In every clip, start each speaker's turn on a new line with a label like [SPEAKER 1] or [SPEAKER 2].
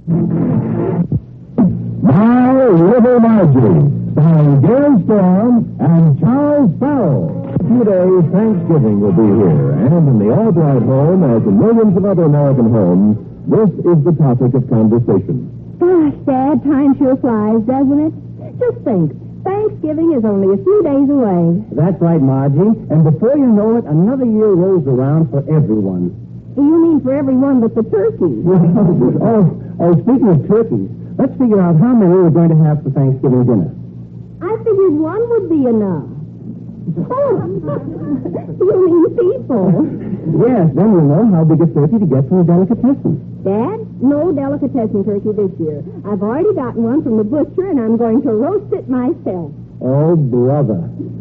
[SPEAKER 1] My Little Margie, starring Gail Storm and Charles Farrell. In a few days, Thanksgiving will be here, and in the Albright home, as in millions of other American homes, this is the topic of conversation.
[SPEAKER 2] Gosh, Dad, time sure flies, doesn't it? Just think, Thanksgiving is only a few days away.
[SPEAKER 3] That's right, Margie. And before you know it, another year rolls around for everyone.
[SPEAKER 2] You mean for everyone but the turkey?
[SPEAKER 3] Speaking of turkeys, let's figure out how many we're going to have for Thanksgiving dinner.
[SPEAKER 2] I figured one would be enough. Oh, you mean people?
[SPEAKER 3] Yes, then we'll know how big a turkey to get from the delicatessen.
[SPEAKER 2] Dad, no delicatessen turkey this year. I've already gotten one from the butcher, and I'm going to roast it myself.
[SPEAKER 3] Oh, brother.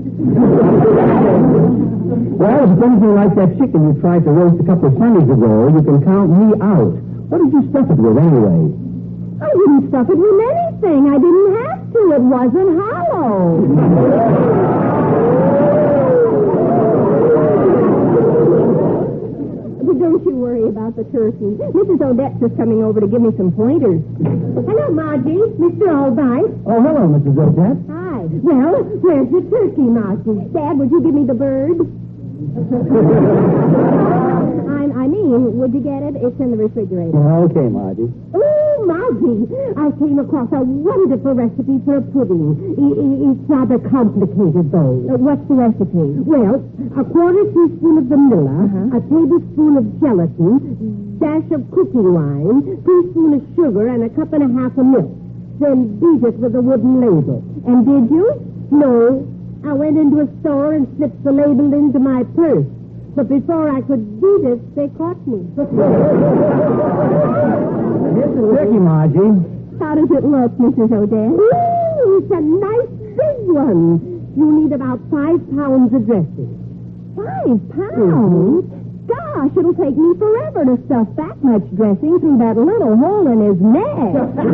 [SPEAKER 3] Well, if it's anything like that chicken you tried to roast a couple of Sundays ago, you can count me out. What did you stuff it with, anyway?
[SPEAKER 2] I didn't stuff it with anything. I didn't have to. It wasn't hollow. But don't you worry about the turkey. Mrs. Odette's just coming over to give me some pointers. Hello, Margie. Mr. Albright.
[SPEAKER 3] Oh, hello, Mrs. Odette.
[SPEAKER 2] Hi. Well, where's the turkey, Margie? Dad, would you give me the bird? I mean, would you get it? It's in the refrigerator.
[SPEAKER 3] Okay, Margie.
[SPEAKER 2] Oh, Margie, I came across a wonderful recipe for a pudding. It's rather complicated, though. What's the recipe? Well, a quarter teaspoon of vanilla, a tablespoon of gelatin, dash of cooking wine, teaspoon of sugar, and a cup and a half of milk. Then beat it with a wooden ladle. And did you? No. I went into a store and slipped the label into my purse. But before I could beat it, they caught me.
[SPEAKER 3] Here's the turkey, Margie.
[SPEAKER 2] How does it look, Mrs. Odette? Ooh, it's a nice big one. You need about 5 pounds of dressing. 5 pounds? Gosh, it'll take me forever to stuff that much dressing through that little hole in his neck.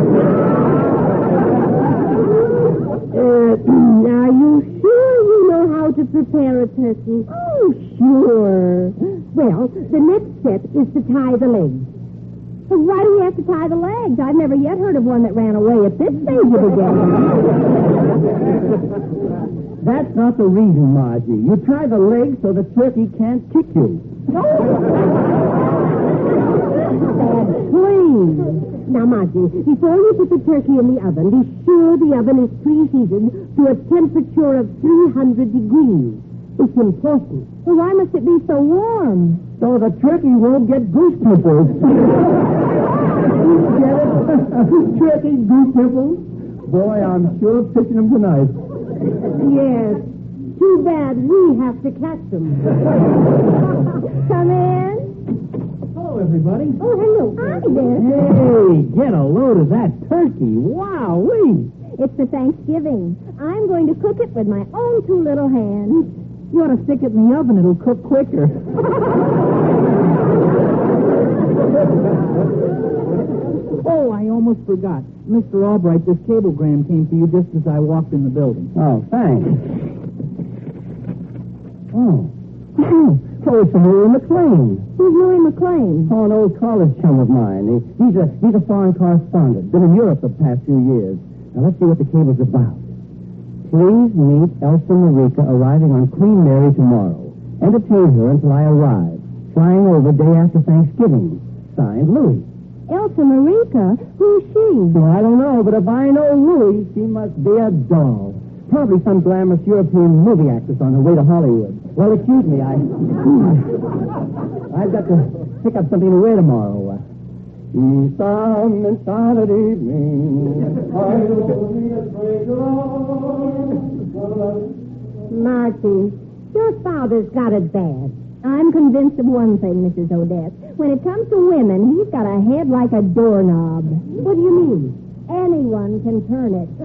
[SPEAKER 2] Are you sure you know how to prepare a turkey? Oh, sure. Well, the next step is to tie the legs. Well, why do we have to tie the legs? I've never yet heard of one that ran away at this stage of the game.
[SPEAKER 3] That's not the reason, Margie. You tie the legs so the turkey can't kick you.
[SPEAKER 2] Please. Now, Margie, before you put the turkey in the oven, be sure the oven is preheated to a temperature of 300 degrees. It's important. Well, why must it be so warm?
[SPEAKER 3] So the turkey won't get goose pimples. Get it? Turkey goose pimples? Boy, I'm sure pitching them tonight.
[SPEAKER 2] Yes. Too bad we have to catch them. Come in.
[SPEAKER 3] Hello, everybody.
[SPEAKER 2] Oh, hello. Hi there.
[SPEAKER 3] Hey, get a load of that turkey. Wow-wee.
[SPEAKER 2] It's for Thanksgiving. I'm going to cook it with my own 2 little hands.
[SPEAKER 3] You ought to stick it in the oven. It'll cook quicker. Oh, I almost forgot. Mr. Albright, this cablegram came to you just as I walked in the building. Oh, thanks. Oh, so it's from Louis McLean.
[SPEAKER 2] Who's Louis McLean?
[SPEAKER 3] Oh, an old college chum of mine. He's a foreign correspondent. Been in Europe the past few years. Now, let's see what the cable's about. Please meet Elsa Marica arriving on Queen Mary tomorrow. Entertain her until I arrive. Flying over day after Thanksgiving. Signed, Louis.
[SPEAKER 2] Elsa Marica? Who's she?
[SPEAKER 3] Well, I don't know, but if I know Louis, she must be a doll. Probably some glamorous European movie actress on her way to Hollywood. Well, excuse me, I've got to pick up something to wear tomorrow. Some enchanted evening,
[SPEAKER 2] Marcy, your father's got it bad. I'm convinced of one thing, Mrs. Odette. When it comes to women, he's got a head like a doorknob. What do you mean? Anyone can turn it.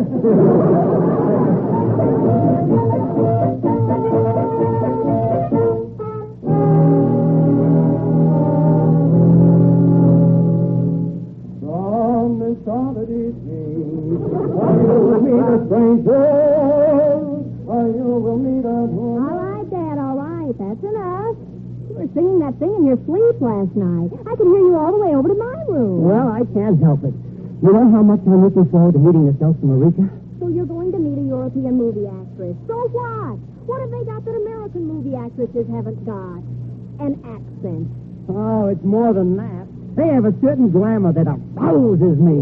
[SPEAKER 3] From this solid evening, while you will meet a stranger, while you will meet a woman.
[SPEAKER 2] All right, Dad, all right. That's enough. You were singing that thing in your sleep last night. I could hear you all the way over to my room.
[SPEAKER 3] Well, I can't help it. You know how much I'm looking forward to meeting this Elsa Marica?
[SPEAKER 2] So you're going to meet a European movie actress. So what? What have they got that American movie actresses haven't got? An accent.
[SPEAKER 3] Oh, it's more than that. They have a certain glamour that arouses me.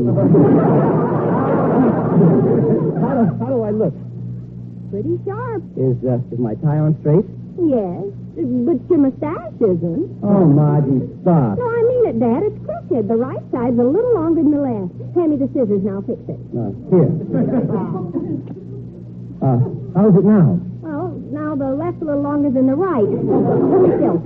[SPEAKER 3] How do I look?
[SPEAKER 2] Pretty sharp.
[SPEAKER 3] Is my tie on straight?
[SPEAKER 2] Yes, but your mustache isn't.
[SPEAKER 3] Oh, Margie, stop.
[SPEAKER 2] No, I mean it, Dad. It's crooked. The right side's a little longer than the left. Hand me the scissors and I'll fix it.
[SPEAKER 3] Here. How's it now?
[SPEAKER 2] Well, now the left's a little longer than the right. Let me feel.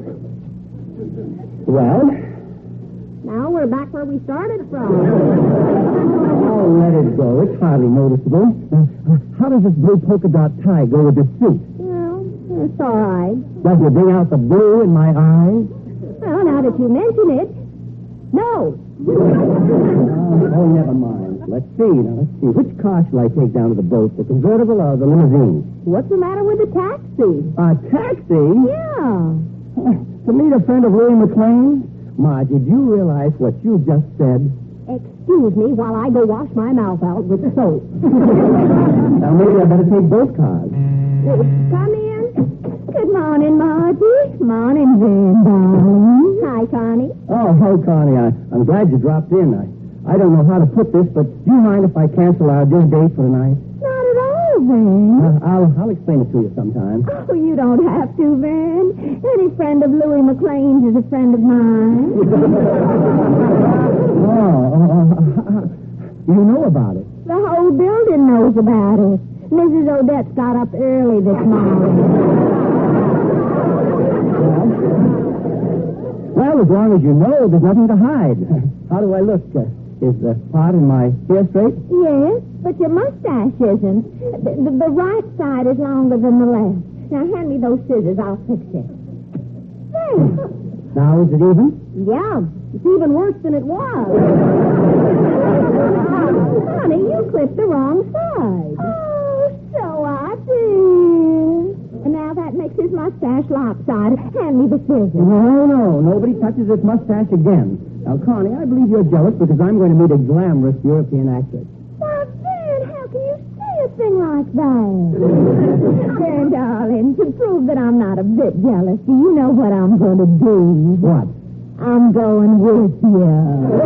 [SPEAKER 3] Well?
[SPEAKER 2] Now we're back where we started from.
[SPEAKER 3] Oh, let it go. It's hardly noticeable. How does this blue polka dot tie go with this suit?
[SPEAKER 2] Well, it's all right.
[SPEAKER 3] Does it bring out the blue in my eyes?
[SPEAKER 2] Well, now that you mention it, no.
[SPEAKER 3] Oh, never mind. Let's see. Which car shall I take down to the boat, the convertible or the limousine?
[SPEAKER 2] What's the matter with the taxi?
[SPEAKER 3] A taxi?
[SPEAKER 2] Yeah.
[SPEAKER 3] To meet a friend of Louis McLean? Margie, do you realize what you just said?
[SPEAKER 2] Excuse me while I go wash my mouth out with soap.
[SPEAKER 3] Now, maybe I better take both cars.
[SPEAKER 2] Come in. Good morning, Margie. Morning, Van, darling. Hi, Connie.
[SPEAKER 3] Oh, Connie, I'm glad you dropped in. I don't know how to put this, but do you mind if I cancel our dinner date for tonight?
[SPEAKER 2] Not at all, Van.
[SPEAKER 3] I'll explain it to you sometime.
[SPEAKER 2] Oh, you don't have to, Van. Any friend of Louis McLean's is a friend of mine.
[SPEAKER 3] You know about it.
[SPEAKER 2] The whole building knows about it. Mrs. Odette got up early this morning.
[SPEAKER 3] Well, as long as you know, there's nothing to hide. How do I look? Is the part in my hair straight?
[SPEAKER 2] Yes, but your mustache isn't. The right side is longer than the left. Now, hand me those scissors. I'll fix it. There.
[SPEAKER 3] Now, is it even?
[SPEAKER 2] Yeah, it's even worse than it was. Honey, you clipped the wrong side. Oh, so I did. And now that makes his mustache lopsided. Hand me the scissors.
[SPEAKER 3] No. Nobody touches his mustache again. Now, Connie, I believe you're jealous because I'm going to meet a glamorous European actress.
[SPEAKER 2] Why, Ben, how can you say a thing like that? Ben, darling, to prove that I'm not a bit jealous, do you know what I'm going to do?
[SPEAKER 3] What?
[SPEAKER 2] I'm going with you.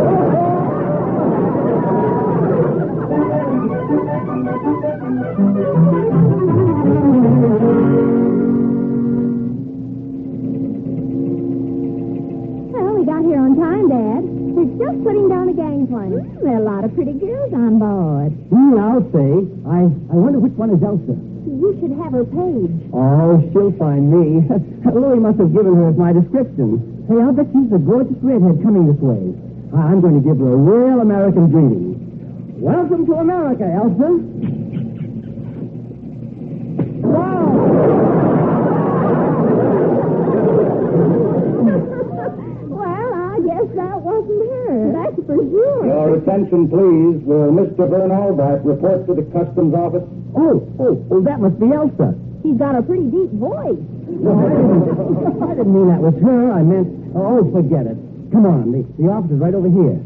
[SPEAKER 2] Well, we got here on time, Dad. We're just putting down a gangplank. There are a lot of pretty girls on board.
[SPEAKER 3] I'll say. I wonder which one is Elsa.
[SPEAKER 2] You should have her page.
[SPEAKER 3] Oh, she'll find me. Louis must have given her my description. Hey, I'll bet she's a gorgeous redhead coming this way. I'm going to give her a real American greeting. Welcome to America, Elsa. Wow!
[SPEAKER 2] Well, I guess that wasn't her. That's for sure.
[SPEAKER 1] Your attention, please. Will Mr. Vern Albright report to the customs office?
[SPEAKER 3] Oh, that must be Elsa.
[SPEAKER 2] She's got a pretty deep voice.
[SPEAKER 3] I didn't mean that was her. I meant, forget it. Come on, the office is right over here.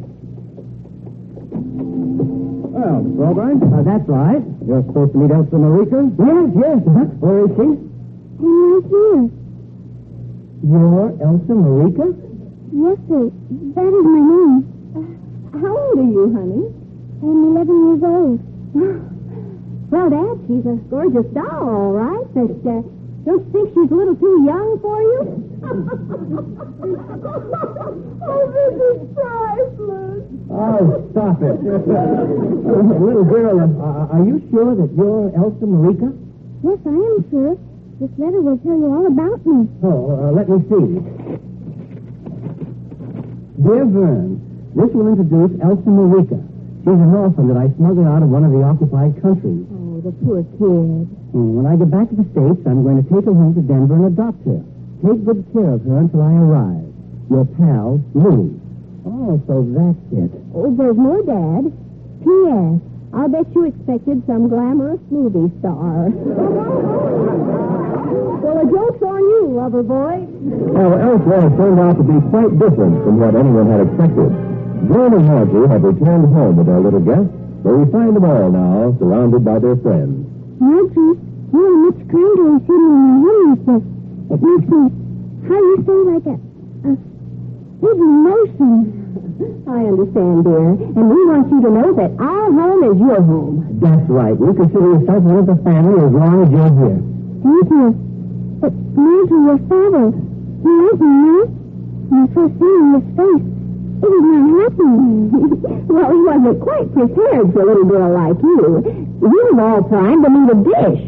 [SPEAKER 3] Well, Mr. Albright, that's right. You're supposed to meet Elsa Marica? Yes. Where is she?
[SPEAKER 2] Right here.
[SPEAKER 3] You're Elsa Marica?
[SPEAKER 2] Yes, sir. That is my name. How old are you, honey? I'm 11 years old. Well, Dad, she's a gorgeous doll, all right, but don't you think she's a little too young for you? Oh, this is priceless.
[SPEAKER 3] Oh, stop it. Little girl, are you sure that you're Elsa Marica?
[SPEAKER 2] Yes, I am, sir. This letter will tell you all about me.
[SPEAKER 3] Oh, let me see. Dear Vern, this will introduce Elsa Marica. She's an orphan that I smuggled out of one of the occupied countries.
[SPEAKER 2] Oh, the poor kid.
[SPEAKER 3] When I get back to the States, I'm going to take her home to Denver and adopt her. Take good care of her until I arrive. Your pal, Louie. Oh, so that's it.
[SPEAKER 2] Oh, there's more, Dad. P.S. I'll bet you expected some glamorous movie star. Well, the joke's on you, lover boy.
[SPEAKER 1] Well, Elsa turned out to be quite different from what anyone had expected. Jane and Margie have returned home with their little guests, where we find them all now, surrounded by their friends.
[SPEAKER 4] Margie, you are much kinder and sitting in your room with us. It makes me, how you say, like a big emotion.
[SPEAKER 2] I understand, dear. And we want you to know that our home is your home.
[SPEAKER 3] That's right. You consider yourself one of the family as long as you're here.
[SPEAKER 4] Thank you. But, Margie, your father, he isn't here. When I first seen his face, it was not happy.
[SPEAKER 2] Well, he wasn't quite prepared for a little girl like you. You were all primed to need a dish.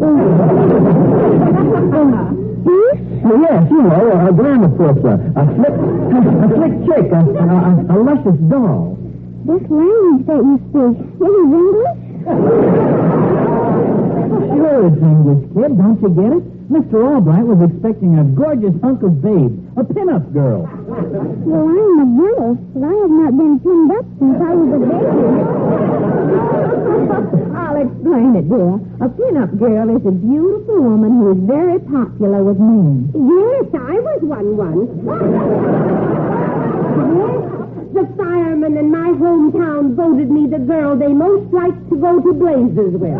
[SPEAKER 3] Dish? Yes, you know, a glamour portrait, a slick chick, a luscious doll.
[SPEAKER 4] This language that you speak, it is English?
[SPEAKER 3] Sure it's English, kid. Don't you get it? Mr. Albright was expecting a gorgeous hunk of babe, a pin-up girl.
[SPEAKER 4] Well, I'm a girl, but I have not been pinned up since I was a baby.
[SPEAKER 2] I'll explain it, dear. A pin-up girl is a beautiful woman who is very popular with men. Yes, I was one once. Yes, the firemen in my hometown voted me the girl they most liked to go to blazes with.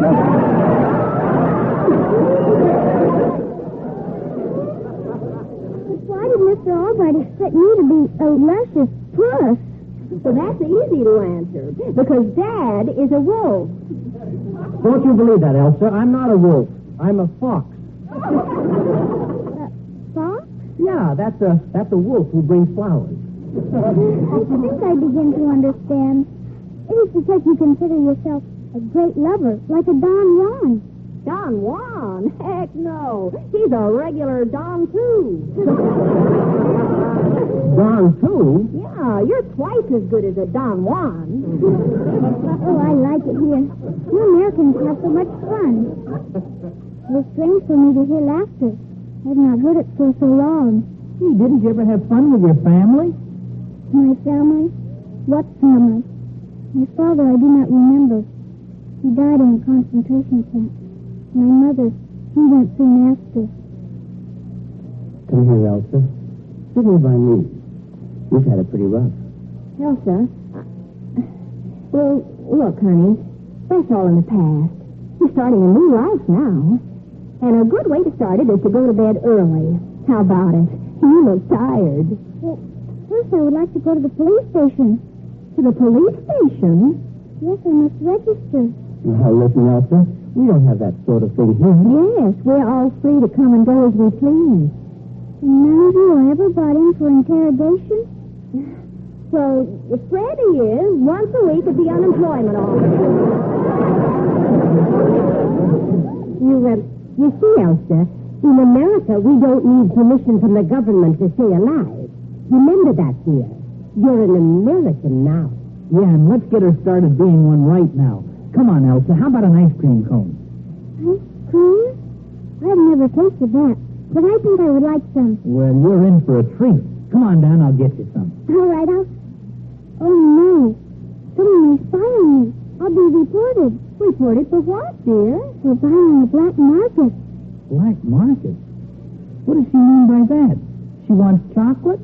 [SPEAKER 4] Why did Mr. Albright expect me to be a luscious puss?
[SPEAKER 2] Well, that's easy to answer, because Dad is a wolf.
[SPEAKER 3] Don't you believe that, Elsa? I'm not a wolf. I'm a fox.
[SPEAKER 4] Fox?
[SPEAKER 3] Yeah, that's a wolf who brings flowers.
[SPEAKER 4] I think I begin to understand. It is because you consider yourself a great lover, like a Don Juan.
[SPEAKER 2] Don Juan? Heck no. He's a regular Don too.
[SPEAKER 3] Don too?
[SPEAKER 2] Yeah, you're twice as good as a Don Juan.
[SPEAKER 4] Oh, I like it here. You Americans have so much fun. It's strange for me to hear laughter. I've not heard it for so long.
[SPEAKER 3] Gee, didn't you ever have fun with your family?
[SPEAKER 4] My family? What family? My father I do not remember. He died in a concentration camp. My mother, he went soon after.
[SPEAKER 3] Come here, Elsa. Sit here by me. You've had it pretty rough.
[SPEAKER 2] Elsa, well, look, honey, that's all in the past. You're starting a new life now. And a good way to start it is to go to bed early. How about it? You look tired.
[SPEAKER 4] Well, first I would like to go to the police station.
[SPEAKER 2] To the police station?
[SPEAKER 4] Yes, I must register.
[SPEAKER 3] Now, listen, Elsa. We don't have that sort of thing here.
[SPEAKER 2] Yes, we're all free to come and go as we please.
[SPEAKER 4] And none of you are ever brought in for interrogation?
[SPEAKER 2] Well, Freddie is once a week at the unemployment office. You see, Elsa, in America, we don't need permission from the government to stay alive. Remember that, dear. You're an American now.
[SPEAKER 3] Yeah, and let's get her started being one right now. Come on, Elsa. How about an ice cream cone?
[SPEAKER 4] Ice cream? I've never tasted that, but I think I would like some.
[SPEAKER 3] Well, you're in for a treat. Come on down, I'll get you some.
[SPEAKER 4] All right, Oh, no. Someone is spying me. I'll be reported.
[SPEAKER 2] Reported for what, dear?
[SPEAKER 4] For buying the black market.
[SPEAKER 3] Black market? What does she mean by that? She wants chocolate?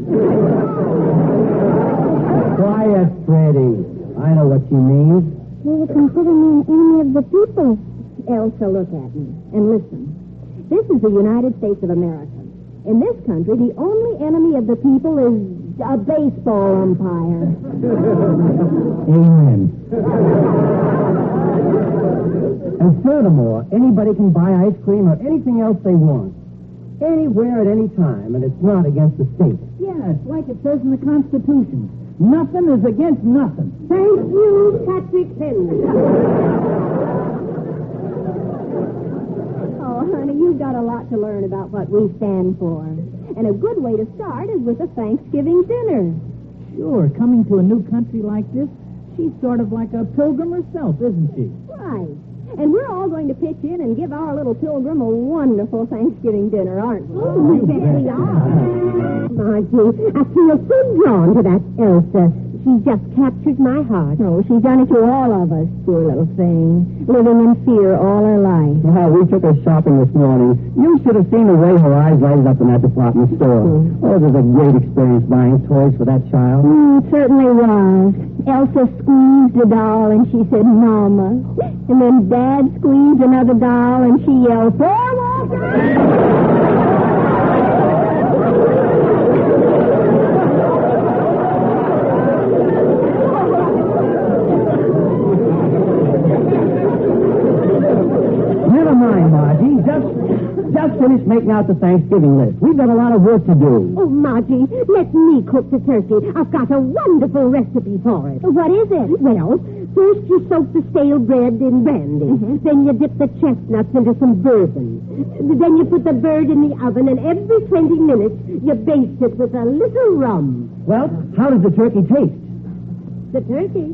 [SPEAKER 3] Quiet, Freddie. I know what she means.
[SPEAKER 4] They would consider me an enemy of the people.
[SPEAKER 2] Elsa, look at me and listen. This is the United States of America. In this country, the only enemy of the people is a baseball umpire.
[SPEAKER 3] Amen. And furthermore, anybody can buy ice cream or anything else they want. Anywhere at any time, and it's not against the state.
[SPEAKER 5] Yes, like it says in the Constitution. Nothing is against nothing.
[SPEAKER 2] Thank you, Patrick Henry. Oh, honey, you've got a lot to learn about what we stand for. And a good way to start is with a Thanksgiving dinner.
[SPEAKER 5] Sure, coming to a new country like this, she's sort of like a pilgrim herself, isn't she?
[SPEAKER 2] Right. And we're all going to pitch in and give our little pilgrim a wonderful Thanksgiving dinner, aren't we?
[SPEAKER 5] Oh, you bet.
[SPEAKER 2] We are. Margie, I feel so drawn to that Elsa. She's just captured my heart.
[SPEAKER 6] Oh, she's done it to all of us, poor little thing. Living in fear all her life.
[SPEAKER 3] Well, we took her shopping this morning. You should have seen the way her eyes lighted up in that department store. Oh, it was a great experience buying toys for that child.
[SPEAKER 6] It certainly was. Elsa squeezed a doll and she said, Mama. And then Dad squeezed another doll and she yelled, Fair Walker!
[SPEAKER 3] Never mind, Margie. Just finished making out the Thanksgiving list. We've got a lot of work to do.
[SPEAKER 2] Oh, Margie, let me cook the turkey. I've got a wonderful recipe for it.
[SPEAKER 6] What is it?
[SPEAKER 2] Well, first you soak the stale bread in brandy. Then you dip the chestnuts into some bourbon. Then you put the bird in the oven, and every 20 minutes you baste it with a little rum.
[SPEAKER 3] Well, how does the turkey taste?
[SPEAKER 2] The turkey?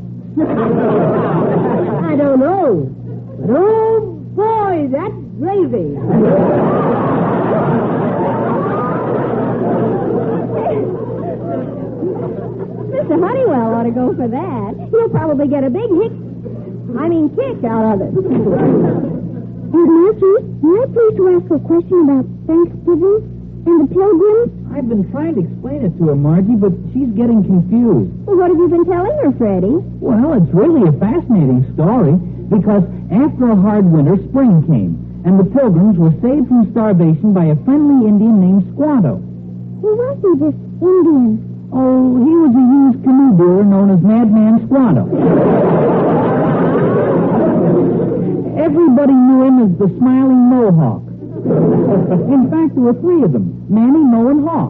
[SPEAKER 2] I don't know. But, oh, boy, that's gravy.
[SPEAKER 6] Mr. Honeywell ought to go for that. He'll probably get a big kick out of it.
[SPEAKER 4] Margie, may I please to ask a question about Thanksgiving and the Pilgrims?
[SPEAKER 5] I've been trying to explain it to her, Margie, but she's getting confused.
[SPEAKER 6] Well, what have you been telling her, Freddie?
[SPEAKER 5] Well, it's really a fascinating story because after a hard winter, spring came, and the Pilgrims were saved from starvation by a friendly Indian named Squanto.
[SPEAKER 4] Who was he, this Indian?
[SPEAKER 5] Oh, he was a used canoe builder known as Madman Squanto. Everybody knew him as the Smiling Mohawk. In fact, there were 3 of them, Manny, Mo, and Hawk.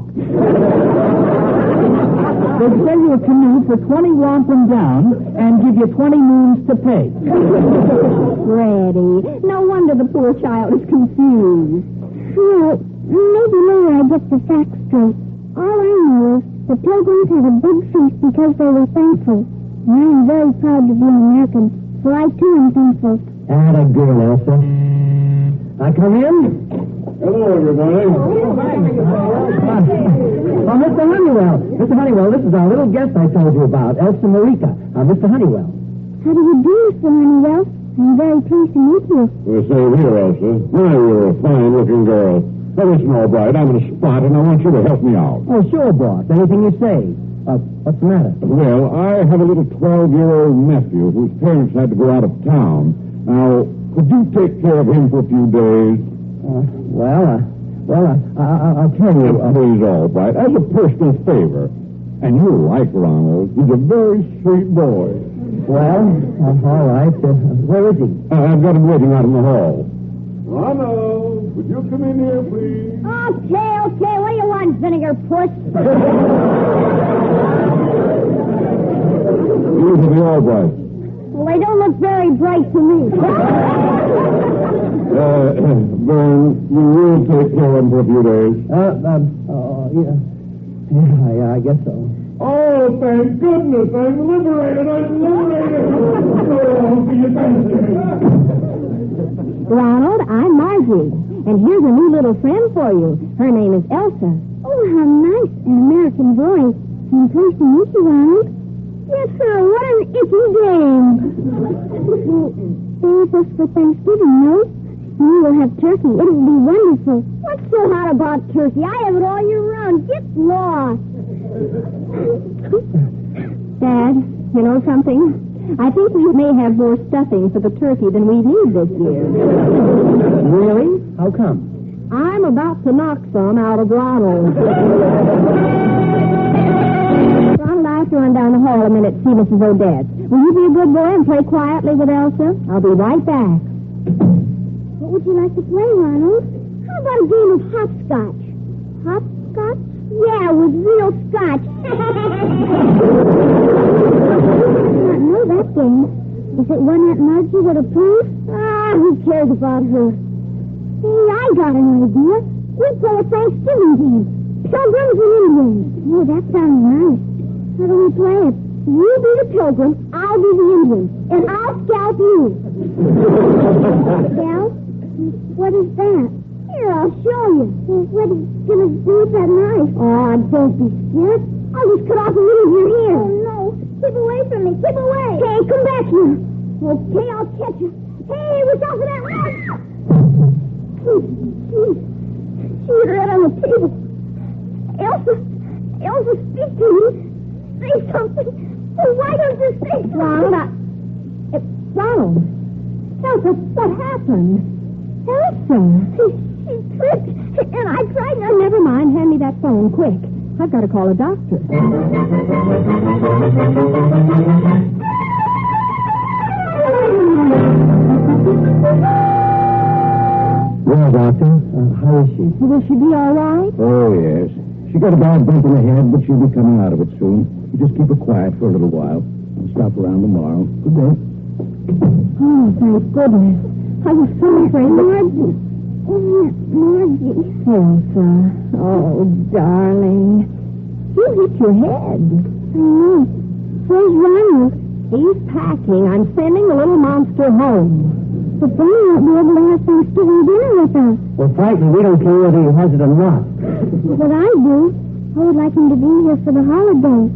[SPEAKER 5] They'd sell you a canoe for 20 wampum down and give you 20 moons to pay.
[SPEAKER 6] Freddie, no wonder the poor child is confused.
[SPEAKER 4] Well, maybe later I get the facts straight. All I know is the Pilgrims had a big feast because they were thankful. And I am very proud to be an American, so I too am thankful.
[SPEAKER 3] Atta girl, Elsa. Come in?
[SPEAKER 1] Hello, everybody.
[SPEAKER 3] Mr. Honeywell. Mr. Honeywell, this is our little guest I told you about, Elsa Marica. Mr. Honeywell.
[SPEAKER 4] How do you do, Mr. Honeywell? I'm very pleased to meet you.
[SPEAKER 1] Well, same here, Elsa. Now you're a fine-looking girl. Now, listen, Albright, I'm in a spot, and I want you to help me out.
[SPEAKER 3] Oh, sure, boss. Anything you say. What's the matter?
[SPEAKER 1] Well, I have a little 12-year-old nephew whose parents had to go out of town. Now, could you take care of him for a few days?
[SPEAKER 3] I'll tell you.
[SPEAKER 1] Please, Albright, as a personal favor. And you'll like Ronald. He's a very sweet boy.
[SPEAKER 3] Well, all right. Where is he?
[SPEAKER 1] I've got him waiting out in the hall. Ronald, would you come in here, please?
[SPEAKER 6] Okay. What do you want, vinegar puss?
[SPEAKER 1] These are the Albrights.
[SPEAKER 6] Well, they don't look very bright to me.
[SPEAKER 1] Vern, you will take care of him for a few days.
[SPEAKER 3] Yeah, I guess so.
[SPEAKER 1] Oh, thank goodness, I'm liberated. Oh, see you
[SPEAKER 6] Ronald, I'm Margie, and here's a new little friend for you. Her name is Elsa.
[SPEAKER 4] Oh, how nice. An American voice. I'm pleased to meet you, Ronald. Yes, sir. What an icky game. Stay with us for Thanksgiving, no? You will have turkey. It'll be wonderful.
[SPEAKER 6] What's so hot about turkey? I have it all year round. Get lost. Dad, you know something? I think we may have more stuffing for the turkey than we need this year.
[SPEAKER 3] Really? How come?
[SPEAKER 6] I'm about to knock some out of Ronald. Ronald, I have to run down the hall a minute to see Mrs. Odette. Will you be a good boy and play quietly with Elsa? I'll be right back.
[SPEAKER 4] What would you like to play, Ronald? How about a game of hopscotch? Hopscotch?
[SPEAKER 6] Yeah, with real scotch.
[SPEAKER 4] I don't know that game. Is it one that Margie would approve?
[SPEAKER 6] Who cares about her?
[SPEAKER 4] Hey, I got an idea. We play a Thanksgiving game. Pilgrims and Indians. Oh, that sounds nice. How do we play it? You be the Pilgrim, I'll be the Indian, and I'll scalp you. Scalp? What is that? Here, I'll show you. Well, what are you going to do with that knife?
[SPEAKER 6] Oh, don't be scared.
[SPEAKER 4] I'll just cut off a little of your hair. Oh, no. Keep away. Hey, come back here. Okay, I'll catch you. Hey, watch out for that rock. She hit her head on the table. Elsa, speak to me. Say something. Oh, why don't you say something?
[SPEAKER 2] Ronald. Elsa, what happened? Elsa.
[SPEAKER 4] She tripped, and I tried
[SPEAKER 2] Oh, never mind. Hand me that phone, quick. I've got to call a doctor.
[SPEAKER 3] Well, Doctor, how is she?
[SPEAKER 2] Will she be all right?
[SPEAKER 1] Oh, yes. She got a bad bump in the head, but she'll be coming out of it soon. You just keep her quiet for a little while. I'll stop around tomorrow. Good day.
[SPEAKER 2] Oh, thank goodness. I was so afraid.
[SPEAKER 4] Margie. Oh, Margie.
[SPEAKER 2] Elsa. Oh, darling. You hit your head.
[SPEAKER 4] I know. Where's Ronald?
[SPEAKER 2] He's packing. I'm sending the little monster home.
[SPEAKER 4] But then he won't be able to have Thanksgiving dinner with us.
[SPEAKER 3] Well, frankly, we don't care whether he has it or not.
[SPEAKER 4] But I do. I would like him to be here for the holidays.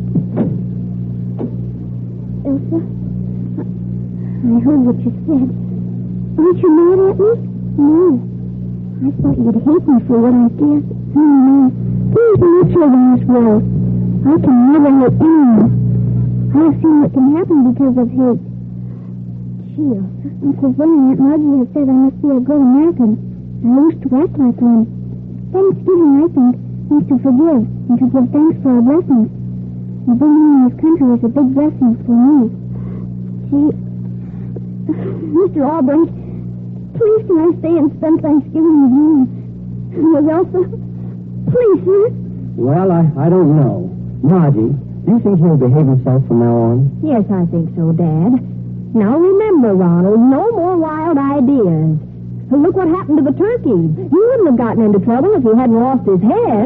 [SPEAKER 4] Elsa, I heard what you said. Aren't you mad at me? No. I thought you'd hate me for what I did. No. Please not children in this world. I can never hate anyone. I've seen what can happen because of hate. Gee, Elsa, Uncle Vern and Aunt Margie have said I must be a good American. I used to act like one. Thanksgiving, I think, means to forgive and to give thanks for our blessings. And being in this country is a big blessing for me. Gee, Mr. Albright, please can I stay and spend Thanksgiving with you? With Elsa? Please, sir.
[SPEAKER 3] Well, I don't know. Margie, do you think he'll behave himself from now on?
[SPEAKER 2] Yes, I think so, Dad. Now remember, Ronald, no more wild ideas. Look what happened to the turkey. You wouldn't have gotten into trouble if he hadn't lost his head.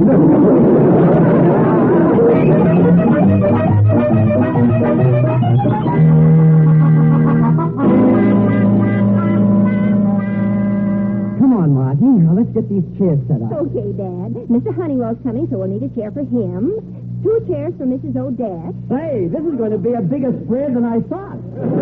[SPEAKER 3] Come on, Margie. Now let's get these chairs set up.
[SPEAKER 2] Okay, Dad. Mr. Honeywell's coming, so we'll need a chair for him. 2 chairs for Mrs. Odette.
[SPEAKER 3] Hey, this is going to be a bigger spread than I thought.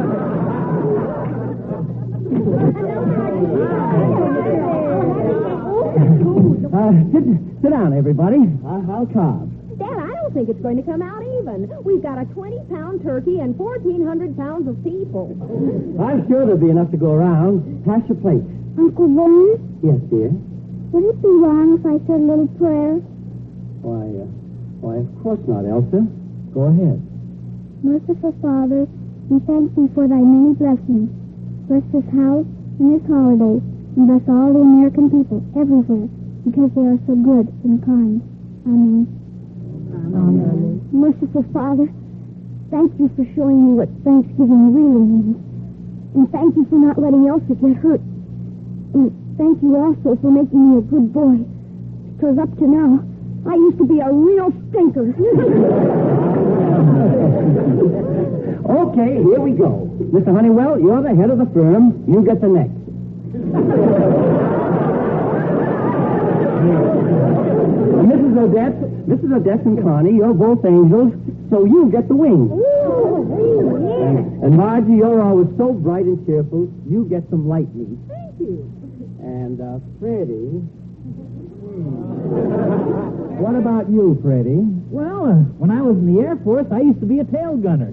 [SPEAKER 3] Sit down, everybody. I'll carve.
[SPEAKER 2] Dad, I don't think it's going to come out even. We've got a 20-pound turkey and 1,400 pounds of people.
[SPEAKER 3] I'm sure there'll be enough to go around. Pass your plate.
[SPEAKER 4] Uncle Vern,
[SPEAKER 3] Yes, dear.
[SPEAKER 4] would it be wrong if I said a little prayer?
[SPEAKER 3] Why, of course not, Elsa. Go ahead.
[SPEAKER 4] Merciful Father, we thank thee for thy many blessings. Bless this house and this holiday, and bless all the American people everywhere, because they are so good and kind. Amen.
[SPEAKER 2] Amen.
[SPEAKER 4] Merciful Father, thank you for showing me what Thanksgiving really means. And thank you for not letting Elsa get hurt. And thank you also for making me a good boy. Because up to now, I used to be a real stinker.
[SPEAKER 3] Okay, here we go. Mr. Honeywell, you're the head of the firm. You get the next. Mrs. Odette and Connie, you're both angels, so you get the wings. And Margie, you're always so bright and cheerful, you get some light meat.
[SPEAKER 2] Thank you.
[SPEAKER 3] And Freddie... What about you, Freddie?
[SPEAKER 5] Well, when I was in the Air Force, I used to be a tail gunner.